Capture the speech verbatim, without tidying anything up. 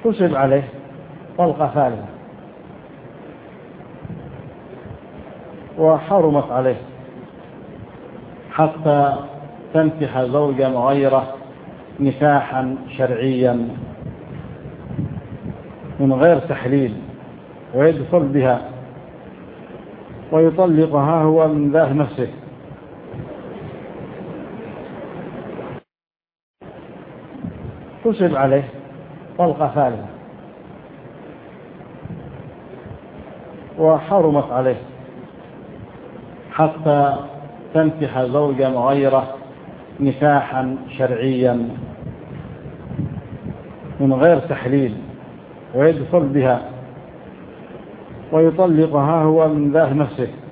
كتب عليه طلقة ثالثة وحرمت عليه حتى تنكح زوجا غيره نكاحا شرعيا من غير تحليل، ويدخل بها ويطلقها هو من ذات نفسه. كتب عليه طلقة ثالثة وحرمت عليه حتى تنكح زوجا غيره نكاحا شرعيا من غير تحليل، ويدخل بها ويطلقها هو من ذات نفسه.